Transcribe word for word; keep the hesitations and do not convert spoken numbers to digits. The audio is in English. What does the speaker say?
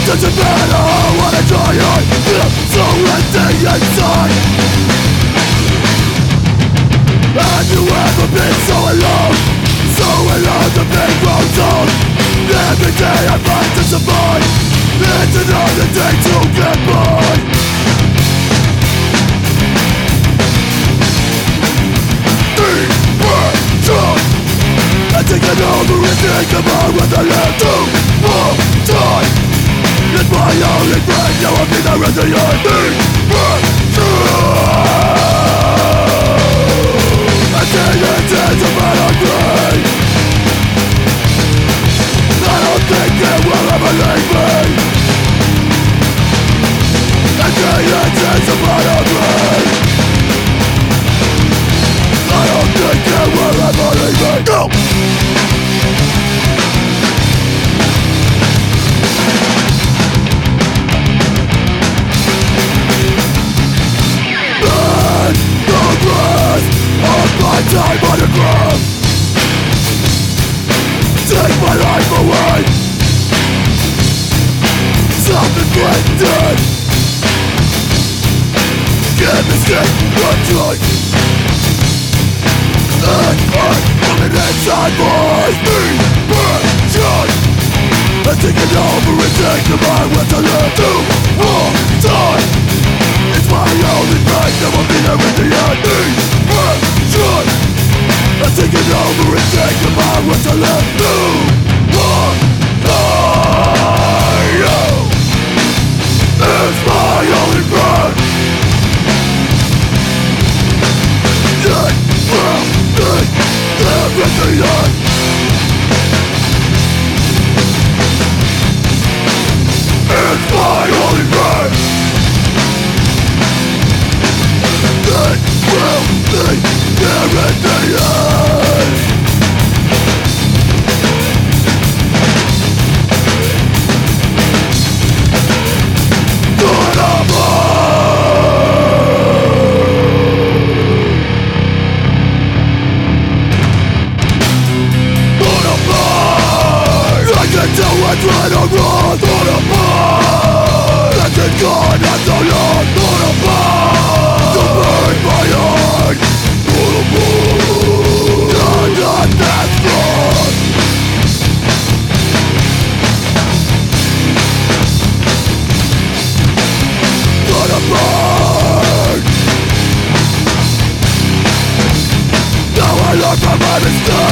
Doesn't matter what I try, I feel so empty inside. Have you ever been so alone? So alone the pain grows on. Every day I fight to survive. It's another day to get by. Depression. I think I know the think about what I left to more time. It's my only friend, now I'm in the rest of your depression. I think it is a matter of pain. I don't think it will ever leave me. I think it is a matter of pain. I don't think it will ever leave me. Go! Time on the ground. Take my life away. Self-inflicted. Give me skin or joy. And I'm coming inside my depression. I think it over and think about what I left to all time. It's my only pain, never be there in the end. Depression. I think it over and think about what I left to all time. It's my only pain. It will be everything. It's my only pain. It will be everything. Right or wrong, not a mind. That's it gone, that's so long, not a mind. To burn my heart, not a mind. Not that that's wrong. Not a mind. Now I learn from my mistakes.